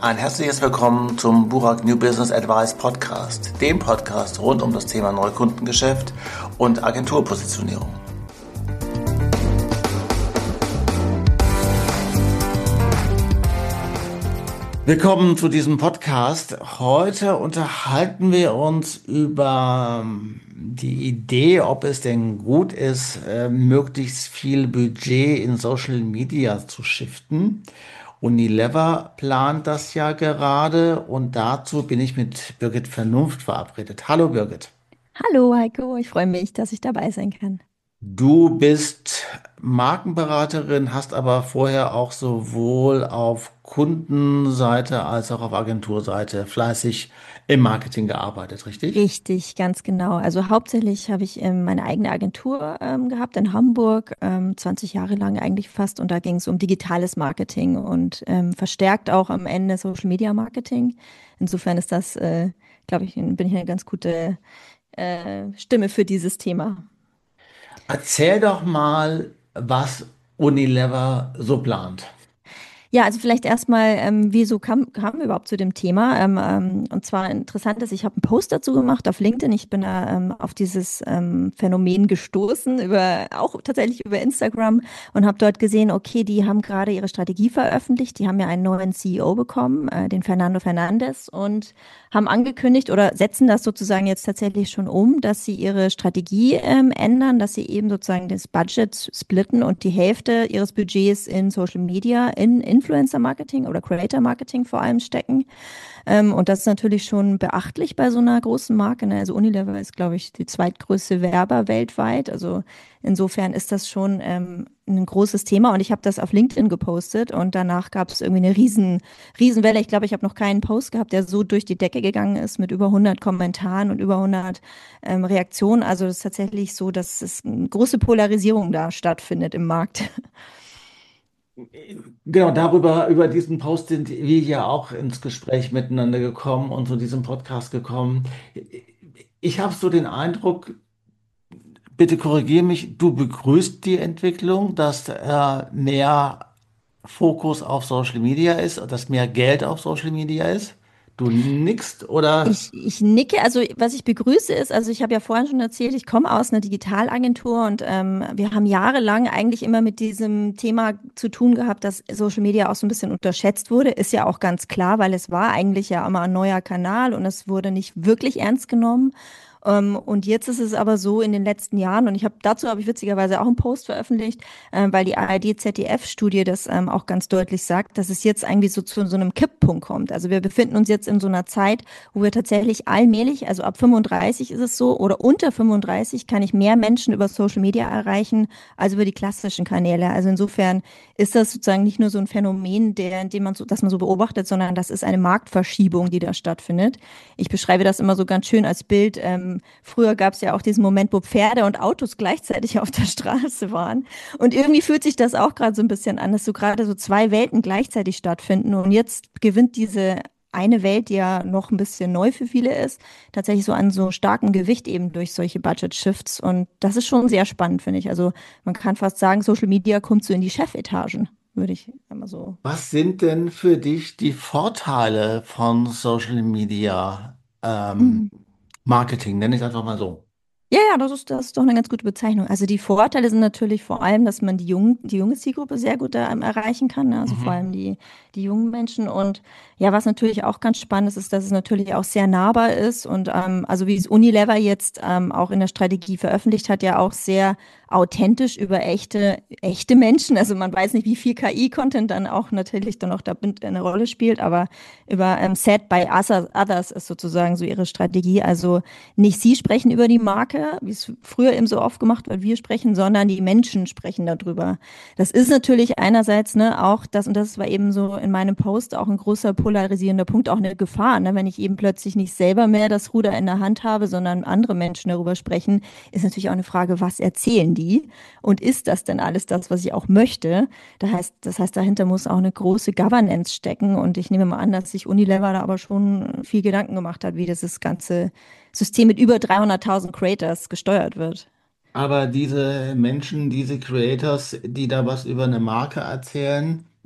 Ein herzliches Willkommen zum Burak New Business Advice Podcast, dem Podcast rund um das Thema Neukundengeschäft und Agenturpositionierung. Willkommen zu diesem Podcast. Heute unterhalten wir uns über die Idee, ob es denn gut ist, möglichst viel Budget in Social Media zu shiften. Unilever plant das ja gerade und dazu bin ich mit Birgit Vernunft verabredet. Hallo Birgit. Hallo Heiko, ich freue mich, dass ich dabei sein kann. Du bist Markenberaterin, hast aber vorher auch sowohl auf Kundenseite als auch auf Agenturseite fleißig im Marketing gearbeitet, richtig? Richtig, ganz genau. Also hauptsächlich habe ich meine eigene Agentur gehabt in Hamburg, 20 Jahre lang eigentlich fast. Und da ging es um digitales Marketing und verstärkt auch am Ende Social Media Marketing. Insofern ist das, glaube ich, bin ich eine ganz gute Stimme für dieses Thema. Erzähl doch mal, was Unilever so plant. Ja, also vielleicht erstmal, wieso kamen wir überhaupt zu dem Thema? Und zwar interessant ist, ich habe einen Post dazu gemacht auf LinkedIn. Ich bin da auf dieses Phänomen gestoßen, auch tatsächlich über Instagram und habe dort gesehen, okay, die haben gerade ihre Strategie veröffentlicht. Die haben ja einen neuen CEO bekommen, den Fernando Fernandes, und haben angekündigt oder setzen das sozusagen jetzt tatsächlich schon um, dass sie ihre Strategie ändern, dass sie eben sozusagen das Budget splitten und die Hälfte ihres Budgets in Social Media, in Influencer Marketing oder Creator Marketing vor allem stecken. Und das ist natürlich schon beachtlich bei so einer großen Marke. Ne? Also Unilever ist, glaube ich, die zweitgrößte Werber weltweit. Also insofern ist das schon ein großes Thema. Und ich habe das auf LinkedIn gepostet und danach gab es irgendwie eine Riesenwelle. Ich glaube, ich habe noch keinen Post gehabt, der so durch die Decke gegangen ist mit über 100 Kommentaren und über 100 Reaktionen. Also es ist tatsächlich so, dass es eine große Polarisierung da stattfindet im Markt. Genau, über diesen Post sind wir ja auch ins Gespräch miteinander gekommen und zu diesem Podcast gekommen. Ich habe so den Eindruck, bitte korrigiere mich, du begrüßt die Entwicklung, dass mehr Fokus auf Social Media ist, dass mehr Geld auf Social Media ist. Du nickst oder? Ich nicke, also was ich begrüße ist, also ich habe ja vorhin schon erzählt, ich komme aus einer Digitalagentur und wir haben jahrelang eigentlich immer mit diesem Thema zu tun gehabt, dass Social Media auch so ein bisschen unterschätzt wurde. Ist ja auch ganz klar, weil es war eigentlich ja immer ein neuer Kanal und es wurde nicht wirklich ernst genommen. Und jetzt ist es aber so in den letzten Jahren, und dazu habe ich witzigerweise auch einen Post veröffentlicht, weil die ARD-ZDF-Studie das auch ganz deutlich sagt, dass es jetzt eigentlich so einem Kipppunkt kommt. Also wir befinden uns jetzt in so einer Zeit, wo wir tatsächlich allmählich, also ab 35 ist es so, oder unter 35 kann ich mehr Menschen über Social Media erreichen als über die klassischen Kanäle. Also insofern ist das sozusagen nicht nur so ein Phänomen, das man so beobachtet, sondern das ist eine Marktverschiebung, die da stattfindet. Ich beschreibe das immer so ganz schön als Bild. Früher gab es ja auch diesen Moment, wo Pferde und Autos gleichzeitig auf der Straße waren. Und irgendwie fühlt sich das auch gerade so ein bisschen an, dass so gerade so zwei Welten gleichzeitig stattfinden. Und jetzt gewinnt diese eine Welt, die ja noch ein bisschen neu für viele ist, tatsächlich so an so starkem Gewicht eben durch solche Budget-Shifts. Und das ist schon sehr spannend, finde ich. Also man kann fast sagen, Social Media kommt so in die Chefetagen, würde ich einmal so. Was sind denn für dich die Vorteile von Social Media Mhm. Marketing? Nenne ich es einfach mal so. Ja, das ist doch eine ganz gute Bezeichnung. Also die Vorteile sind natürlich vor allem, dass man die junge Zielgruppe sehr gut da erreichen kann, ne? Also vor Mhm. allem die jungen Menschen. Und ja, was natürlich auch ganz spannend ist, ist, dass es natürlich auch sehr nahbar ist und also wie es Unilever jetzt auch in der Strategie veröffentlicht hat, ja auch sehr authentisch über echte Menschen. Also man weiß nicht, wie viel KI-Content dann auch natürlich dann auch da eine Rolle spielt, aber über Set by Others ist sozusagen so ihre Strategie. Also nicht sie sprechen über die Marke, wie es früher eben so oft gemacht wird, wir sprechen, sondern die Menschen sprechen darüber. Das ist natürlich einerseits ne, auch das, und das war eben so in meinem Post auch ein großer polarisierender Punkt, auch eine Gefahr, ne, wenn ich eben plötzlich nicht selber mehr das Ruder in der Hand habe, sondern andere Menschen darüber sprechen, ist natürlich auch eine Frage, was erzählen die? Und ist das denn alles das, was ich auch möchte? Das heißt, dahinter muss auch eine große Governance stecken. Und ich nehme mal an, dass sich Unilever da aber schon viel Gedanken gemacht hat, wie das ganze System mit über 300.000 Creators gesteuert wird. Aber diese Menschen, diese Creators, die da was über eine Marke erzählen,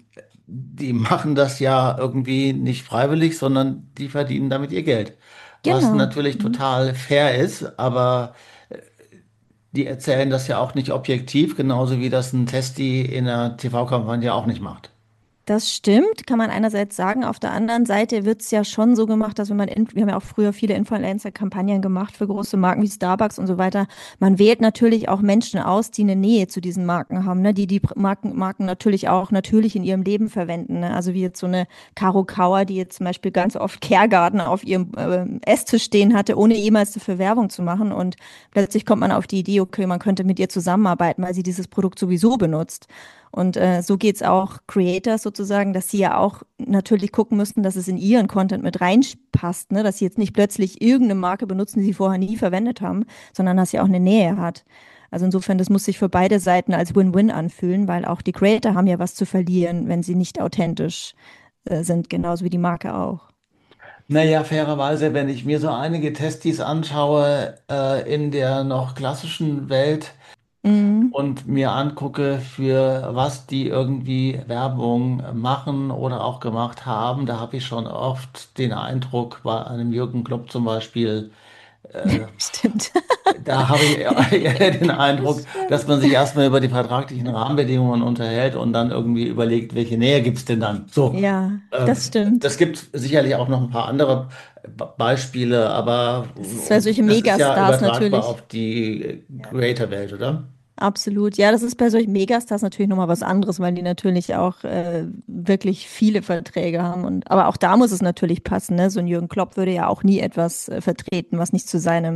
die machen das ja irgendwie nicht freiwillig, sondern die verdienen damit ihr Geld. Was Genau. natürlich Mhm. total fair ist, aber die erzählen das ja auch nicht objektiv, genauso wie das ein Testi in einer TV-Kampagne auch nicht macht. Das stimmt, kann man einerseits sagen. Auf der anderen Seite wird es ja schon so gemacht, dass wenn wir haben ja auch früher viele Influencer-Kampagnen gemacht für große Marken wie Starbucks und so weiter. Man wählt natürlich auch Menschen aus, die eine Nähe zu diesen Marken haben, ne? Die Marken natürlich auch natürlich in ihrem Leben verwenden. Ne? Also wie jetzt so eine Caro Kauer, die jetzt zum Beispiel ganz oft Kergarten auf ihrem Esstisch stehen hatte, ohne jemals dafür Werbung zu machen. Und plötzlich kommt man auf die Idee, okay, man könnte mit ihr zusammenarbeiten, weil sie dieses Produkt sowieso benutzt. Und so geht's auch Creators sozusagen, dass sie ja auch natürlich gucken müssen, dass es in ihren Content mit reinpasst, ne? Dass sie jetzt nicht plötzlich irgendeine Marke benutzen, die sie vorher nie verwendet haben, sondern dass sie auch eine Nähe hat. Also insofern, das muss sich für beide Seiten als Win-Win anfühlen, weil auch die Creator haben ja was zu verlieren, wenn sie nicht authentisch sind, genauso wie die Marke auch. Naja, fairerweise, wenn ich mir so einige Testis anschaue, in der noch klassischen Welt Mhm. und mir angucke, für was die irgendwie Werbung machen oder auch gemacht haben, da habe ich schon oft den Eindruck, bei einem Jürgen Klopp zum Beispiel, Stimmt. da habe ich eher den Das Eindruck, dass stimmt. man sich erstmal über die vertraglichen Rahmenbedingungen unterhält und dann irgendwie überlegt, welche Nähe gibt es denn dann? So, Ja, äh, das stimmt. das gibt sicherlich auch noch ein paar andere Beispiele, aber Das ist bei solchen das ist ja Megastars übertragbar natürlich. auf die Ja. Creator-Welt, oder? Absolut. Ja, das ist bei solchen Megastars natürlich nochmal was anderes, weil die natürlich auch wirklich viele Verträge haben. Aber auch da muss es natürlich passen, ne? So ein Jürgen Klopp würde ja auch nie etwas vertreten, was nicht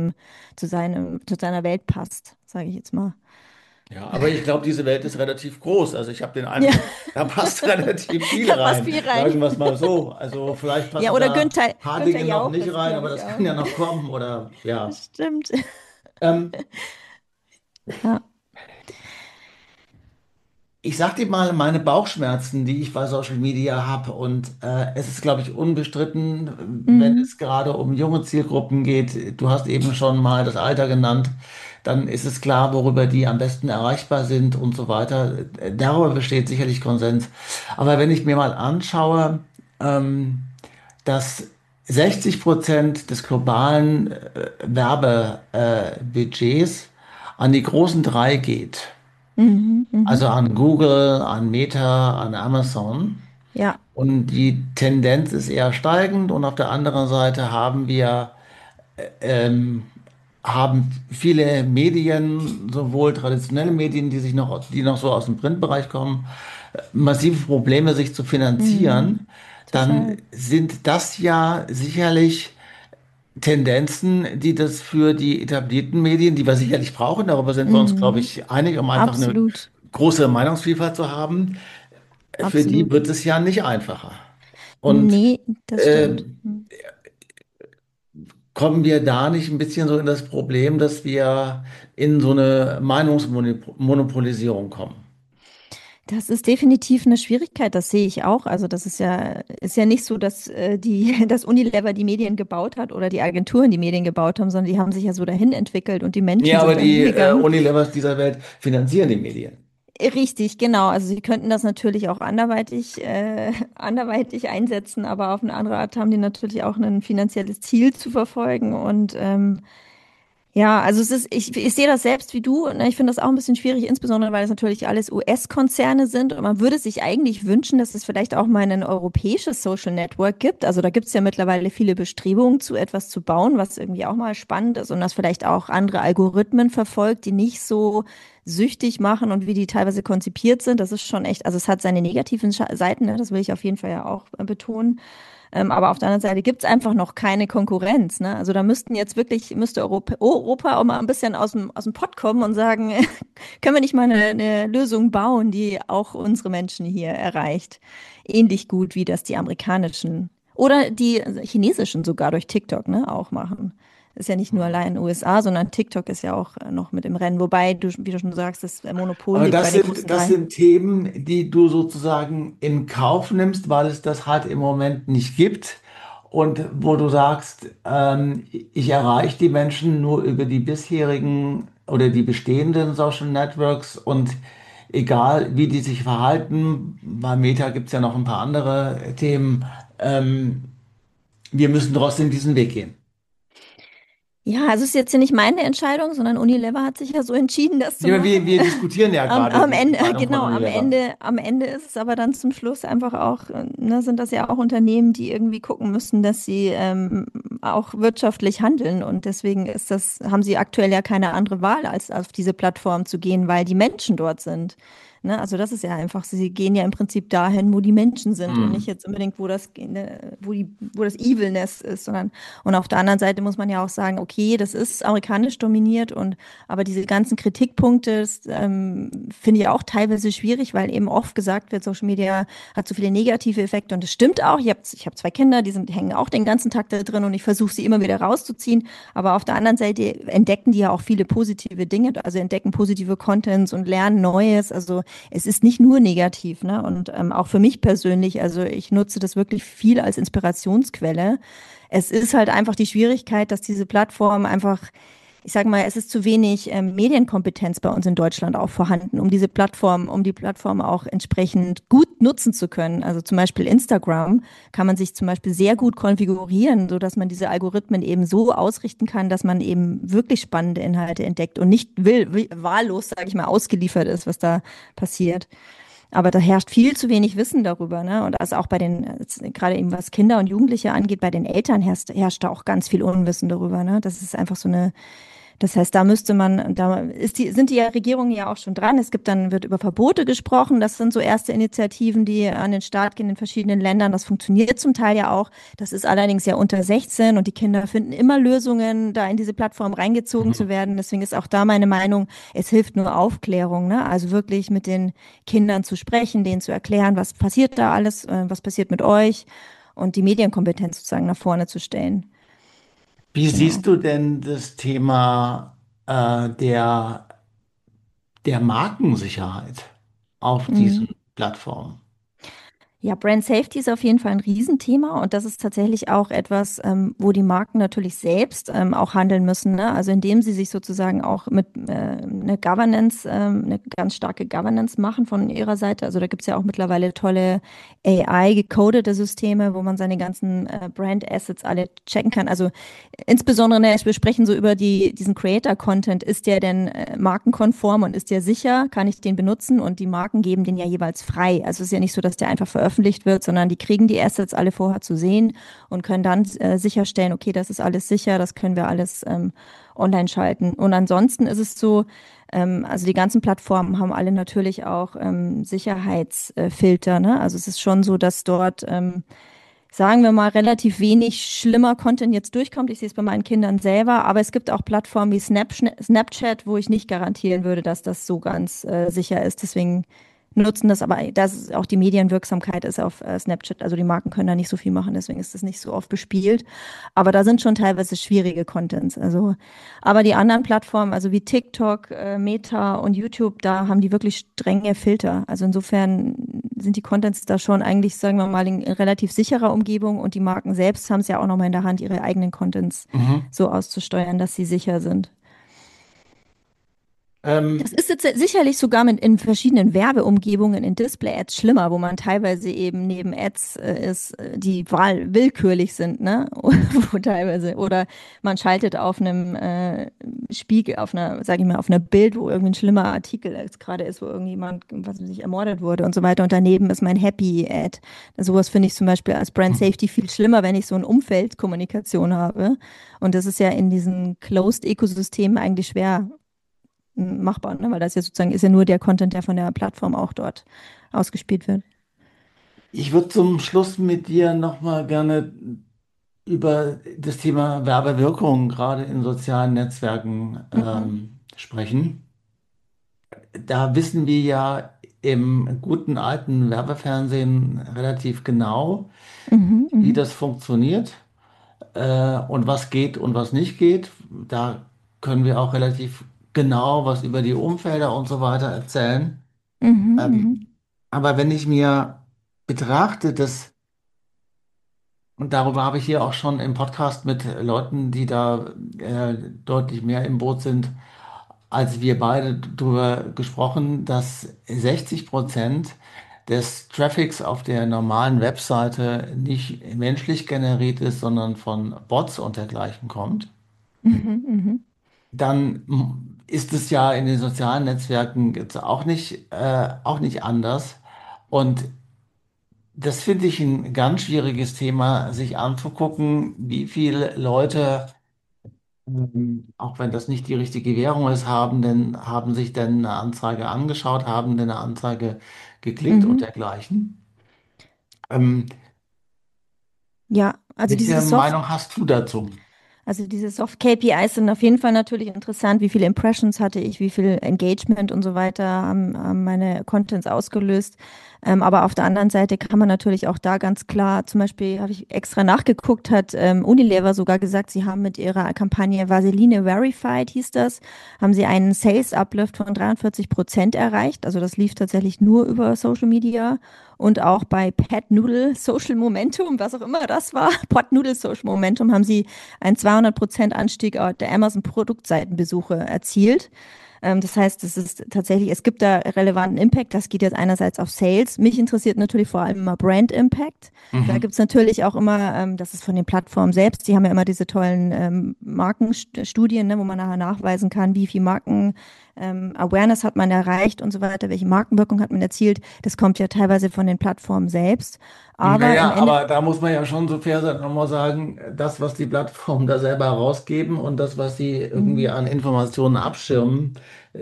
zu seiner Welt passt, sage ich jetzt mal. Ja, aber ich glaube, diese Welt ist relativ groß. Also ich habe den Ja, Eindruck, da passt relativ viel da passt rein. viel rein. Sagen wir es mal so. Also vielleicht Ja, passen oder da Günther, ein paar Günther Dinge noch Jauch nicht ist, rein, glaube aber ich, das auch. kann ja noch kommen. Oder ja. Das stimmt. Ähm, Ja. Ich sag dir mal meine Bauchschmerzen, die ich bei Social Media habe. Und es ist, glaube ich, unbestritten, wenn Mhm. es gerade um junge Zielgruppen geht. Du hast eben schon mal das Alter genannt. Dann ist es klar, worüber die am besten erreichbar sind und so weiter. Darüber besteht sicherlich Konsens. Aber wenn ich mir mal anschaue, ähm, dass 60% des globalen Werbebudgets Budgets an die großen drei geht. Mhm. Also Mhm. an Google, an Meta, an Amazon. Ja. Und die Tendenz ist eher steigend. Und auf der anderen Seite ähm, haben viele Medien, sowohl traditionelle Medien, die noch so aus dem Printbereich kommen, massive Probleme, sich zu Mhm. finanzieren. Dann Total. sind das ja sicherlich Tendenzen, die das für die etablierten Medien, die wir sicherlich brauchen, darüber sind wir uns, glaube Mhm. ich, einig, um einfach eine Absolut. große Meinungsvielfalt zu haben. Für die Absolut. wird es ja nicht einfacher. Und Nee, das äh, stimmt. Mhm. kommen wir da nicht ein bisschen so in das Problem, dass wir in so eine Meinungsmonopolisierung kommen? Das ist definitiv eine Schwierigkeit, das sehe ich auch. Also ist ja nicht so, dass dass Unilever die Medien gebaut hat oder die Agenturen die Medien gebaut haben, sondern die haben sich ja so dahin entwickelt und die Menschen Ja, aber sind dahin die gegangen. Unilevers dieser Welt finanzieren die Medien. Richtig, genau. Also sie könnten das natürlich auch anderweitig einsetzen, aber auf eine andere Art haben die natürlich auch ein finanzielles Ziel zu verfolgen und ja, also ich sehe das selbst wie du. Ne? Ich finde das auch ein bisschen schwierig, insbesondere weil es natürlich alles US-Konzerne sind. Und man würde sich eigentlich wünschen, dass es vielleicht auch mal ein europäisches Social Network gibt. Also da gibt es ja mittlerweile viele Bestrebungen zu etwas zu bauen, was irgendwie auch mal spannend ist und das vielleicht auch andere Algorithmen verfolgt, die nicht so süchtig machen und wie die teilweise konzipiert sind. Das ist schon echt, also es hat seine negativen Seiten, ne? Das will ich auf jeden Fall ja auch betonen. Aber auf der anderen Seite gibt es einfach noch keine Konkurrenz. Ne? Also da müsste Europa auch mal ein bisschen aus dem Pott kommen und sagen, können wir nicht mal eine Lösung bauen, die auch unsere Menschen hier erreicht? Ähnlich gut wie das die amerikanischen oder die chinesischen sogar durch TikTok, ne, auch machen. Ist ja nicht nur allein in den USA, sondern TikTok ist ja auch noch mit im Rennen. Wobei du, wie du schon sagst, das Monopol Aber liegt bei den großen das drei. sind Themen, die du sozusagen in Kauf nimmst, weil es das halt im Moment nicht gibt. Und wo du sagst, ich erreiche die Menschen nur über die bisherigen oder die bestehenden Social Networks und egal wie die sich verhalten, bei Meta gibt es ja noch ein paar andere Themen, wir müssen trotzdem diesen Weg gehen. Ja, also es ist jetzt ja nicht meine Entscheidung, sondern Unilever hat sich ja so entschieden, das zu Ja, machen. wir diskutieren ja gerade Am die Ende, Entscheidung von genau, Unilever. am Ende ist es aber dann zum Schluss einfach auch, ne, sind das ja auch Unternehmen, die irgendwie gucken müssen, dass sie auch wirtschaftlich handeln. Und deswegen haben sie aktuell ja keine andere Wahl, als auf diese Plattform zu gehen, weil die Menschen dort sind. Ne? Also das ist ja einfach, sie gehen ja im Prinzip dahin, wo die Menschen sind und nicht Hm. jetzt unbedingt, wo das Evilness ist, sondern und auf der anderen Seite muss man ja auch sagen, okay, das ist amerikanisch dominiert und aber diese ganzen Kritikpunkte, finde ich auch teilweise schwierig, weil eben oft gesagt wird, Social Media hat so viele negative Effekte und das stimmt auch. Ich hab zwei Kinder, hängen auch den ganzen Tag da drin und ich versuche sie immer wieder rauszuziehen. Aber auf der anderen Seite entdecken die ja auch viele positive Dinge, also entdecken positive Contents und lernen Neues. Also es ist nicht nur negativ, ne? Und auch für mich persönlich, also ich nutze das wirklich viel als Inspirationsquelle. Es ist halt einfach die Schwierigkeit, dass diese Plattform einfach, ich sage mal, es ist zu wenig Medienkompetenz bei uns in Deutschland auch vorhanden, um die Plattform auch entsprechend gut nutzen zu können. Also zum Beispiel Instagram kann man sich zum Beispiel sehr gut konfigurieren, so dass man diese Algorithmen eben so ausrichten kann, dass man eben wirklich spannende Inhalte entdeckt und nicht wahllos, sage ich mal, ausgeliefert ist, was da passiert. Aber da herrscht viel zu wenig Wissen darüber, ne? Und also auch gerade eben was Kinder und Jugendliche angeht, bei den Eltern herrscht da auch ganz viel Unwissen darüber, ne? Das ist einfach so eine das heißt, sind die Regierungen ja auch schon dran. Wird über Verbote gesprochen. Das sind so erste Initiativen, die an den Start gehen in verschiedenen Ländern. Das funktioniert zum Teil ja auch. Das ist allerdings ja unter 16 und die Kinder finden immer Lösungen, da in diese Plattform reingezogen zu Mhm. werden. Deswegen ist auch da meine Meinung, es hilft nur Aufklärung, ne? Also wirklich mit den Kindern zu sprechen, denen zu erklären, was passiert da alles, was passiert mit euch und die Medienkompetenz sozusagen nach vorne zu stellen. Wie Genau. siehst du denn das Thema der Markensicherheit auf Mhm. diesen Plattformen? Ja, Brand Safety ist auf jeden Fall ein Riesenthema und das ist tatsächlich auch etwas, wo die Marken natürlich selbst auch handeln müssen, ne? Also indem sie sich sozusagen auch mit eine ganz starke Governance machen von ihrer Seite. Also da gibt's ja auch mittlerweile tolle AI-gecodete Systeme, wo man seine ganzen Brand Assets alle checken kann. Also insbesondere, ne, wir sprechen so über diesen Creator-Content. Ist der denn markenkonform und ist der sicher? Kann ich den benutzen? Und die Marken geben den ja jeweils frei. Also es ist ja nicht so, dass der einfach veröffentlicht wird, sondern die kriegen die Assets alle vorher zu sehen und können dann sicherstellen, okay, das ist alles sicher, das können wir alles online schalten. Und ansonsten ist es so, also die ganzen Plattformen haben alle natürlich auch Sicherheitsfilter, ne? Also es ist schon so, dass dort sagen wir mal, relativ wenig schlimmer Content jetzt durchkommt. Ich sehe es bei meinen Kindern selber, aber es gibt auch Plattformen wie Snapchat, wo ich nicht garantieren würde, dass das so ganz sicher ist. Deswegen nutzen das, aber das ist auch die Medienwirksamkeit ist auf Snapchat, also die Marken können da nicht so viel machen, deswegen ist das nicht so oft bespielt. Aber da sind schon teilweise schwierige Contents. Also, aber die anderen Plattformen, also wie TikTok, Meta und YouTube, da haben die wirklich strenge Filter. Also insofern sind die Contents da schon eigentlich, sagen wir mal, in relativ sicherer Umgebung und die Marken selbst haben es ja auch nochmal in der Hand, ihre eigenen Contents Mhm. so auszusteuern, dass sie sicher sind. Das Ähm, ist jetzt sicherlich sogar in verschiedenen Werbeumgebungen in Display-Ads schlimmer, wo man teilweise eben neben Ads ist, die willkürlich sind, ne? Wo teilweise. Oder man schaltet auf einem Spiegel, sag ich mal, auf einer Bild, wo irgendwie ein schlimmer Artikel jetzt gerade ist, wo irgendjemand, was weiß ich, ermordet wurde und so weiter. Und daneben ist mein Happy-Ad. Sowas finde ich zum Beispiel als Brand Safety viel schlimmer, wenn ich so eine Umfeldkommunikation habe. Und das ist ja in diesen Closed-Ökosystemen eigentlich schwer machbar, ne? Weil das ja sozusagen ist ja nur der Content, der von der Plattform auch dort ausgespielt wird. Ich würde zum Schluss mit dir nochmal gerne über das Thema Werbewirkung gerade in sozialen Netzwerken Mhm. sprechen. Da wissen wir ja im guten alten Werbefernsehen relativ genau, Mhm, wie mhm, das funktioniert und was geht und was nicht geht. Da können wir auch relativ genau was über die Umfelder und so weiter erzählen. mhm, mhm, Ähm, aber wenn ich mir betrachte, dass, und darüber habe ich hier auch schon im Podcast mit Leuten, die da deutlich mehr im Boot sind, als wir beide darüber gesprochen, dass 60% des Traffics auf der normalen Webseite nicht menschlich generiert ist, sondern von Bots und dergleichen kommt. Mhm, mhm. Dann ist es ja in den sozialen Netzwerken jetzt auch nicht anders. Und das finde ich ein ganz schwieriges Thema, sich anzugucken, wie viele Leute, auch wenn das nicht die richtige Währung ist, haben sich denn eine Anzeige angeschaut, haben denn eine Anzeige geklickt und Mhm. dergleichen. Ähm, Ja, also welche diese Soft Meinung hast du dazu? Also diese Soft-KPIs sind auf jeden Fall natürlich interessant. Wie viele Impressions hatte ich, wie viel Engagement und so weiter haben meine Contents ausgelöst. Aber auf der anderen Seite kann man natürlich auch da ganz klar, zum Beispiel habe ich extra nachgeguckt, hat Unilever sogar gesagt, sie haben mit ihrer Kampagne Vaseline Verified, hieß das, haben sie einen Sales-Uplift von 43% erreicht. Also das lief tatsächlich nur über Social Media. Und auch bei Pet Noodle Social Momentum, was auch immer das war, Pot Noodle Social Momentum, haben sie einen 200% Anstieg der Amazon-Produktseitenbesuche erzielt. Das heißt, es ist tatsächlich, es gibt da relevanten Impact. Das geht jetzt einerseits auf Sales. Mich interessiert natürlich vor allem immer Brand Impact. Da Mhm. gibt es natürlich auch immer, das ist von den Plattformen selbst, die haben ja immer diese tollen Markenstudien, ne, wo man nachher nachweisen kann, wie viel Marken Awareness hat man erreicht und so weiter, welche Markenwirkung hat man erzielt. Das kommt ja teilweise von den Plattformen selbst. Aber im Naja, Ende, aber da muss man ja schon so fair sein und mal sagen, das, was die Plattformen da selber herausgeben und das, was sie irgendwie Mhm. an Informationen abschirmen,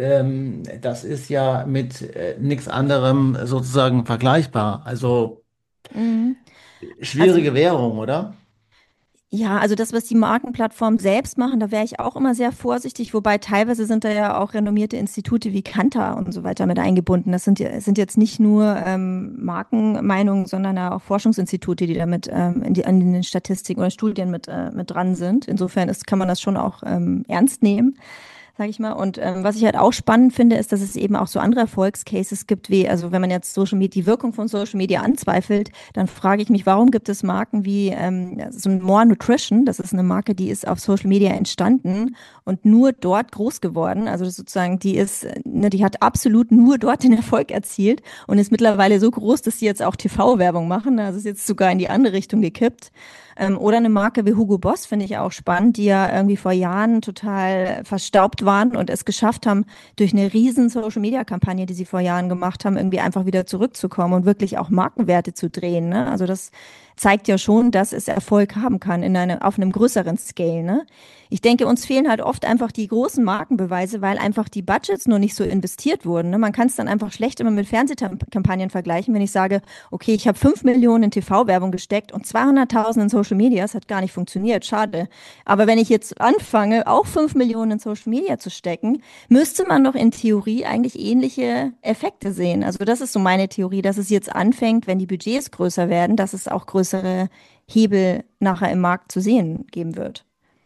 das ist ja mit nichts anderem sozusagen vergleichbar. Also Mhm. Also schwierige Währung, oder? ja, also das, was die Markenplattformen selbst machen, da wäre ich auch immer sehr vorsichtig, wobei teilweise sind da ja auch renommierte Institute wie Kantar und so weiter mit eingebunden. Das sind jetzt nicht nur Markenmeinungen, sondern ja auch Forschungsinstitute, die damit an den Statistiken oder Studien mit dran sind. Insofern kann man das schon auch ernst nehmen, sage ich mal. Und was ich halt auch spannend finde, ist, dass es eben auch so andere Erfolgscases gibt, wie, also wenn man jetzt Social Media, die Wirkung von Social Media anzweifelt, dann frage ich mich, warum gibt es Marken wie so ein More Nutrition, das ist eine Marke, die ist auf Social Media entstanden und nur dort groß geworden. Also das sozusagen, die ist, ne, die hat absolut nur dort den Erfolg erzielt und ist mittlerweile so groß, dass sie jetzt auch TV-Werbung machen. Also ist jetzt sogar in die andere Richtung gekippt. Oder eine Marke wie Hugo Boss finde ich auch spannend, die ja irgendwie vor Jahren total verstaubt waren und es geschafft haben, durch eine riesen Social-Media-Kampagne, die sie vor Jahren gemacht haben, irgendwie einfach wieder zurückzukommen und wirklich auch Markenwerte zu drehen. Ne? Also das zeigt ja schon, dass es Erfolg haben kann auf einem größeren Scale. Ne? Ich denke, uns fehlen halt oft einfach die großen Markenbeweise, weil einfach die Budgets nur nicht so investiert wurden. Ne? Man kann es dann einfach schlecht immer mit Fernsehkampagnen vergleichen, wenn ich sage, okay, ich habe 5 Millionen in TV-Werbung gesteckt und 200.000 in Social Media, das hat gar nicht funktioniert, schade. Aber wenn ich jetzt anfange, auch 5 Millionen in Social Media zu stecken, müsste man doch in Theorie eigentlich ähnliche Effekte sehen. Also das ist so meine Theorie, dass es jetzt anfängt, wenn die Budgets größer werden, dass es auch größere Hebel nachher im Markt zu sehen geben wird.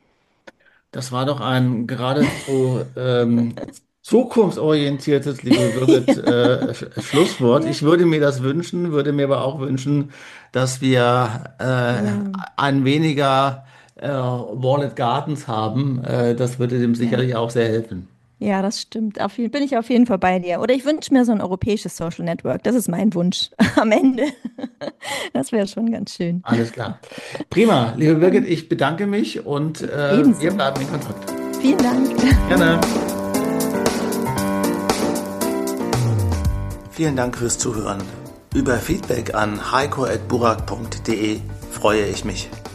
Das war doch ein geradezu zukunftsorientiertes, liebe Birgit, Schlusswort. Ja, Ich würde mir das wünschen, würde mir aber auch wünschen, dass wir ja, ein weniger Walled Gardens haben. Das würde dem ja. sicherlich auch sehr helfen. Ja, das stimmt. Bin ich auf jeden Fall bei dir. Oder ich wünsche mir so ein europäisches Social Network. Das ist mein Wunsch am Ende. Das wäre schon ganz schön. Alles klar. Prima, liebe Birgit, ich bedanke mich und wir Ebenso. bleiben in Kontakt. Vielen Dank. Gerne. Vielen Dank fürs Zuhören. Über Feedback an heiko@burak.de freue ich mich.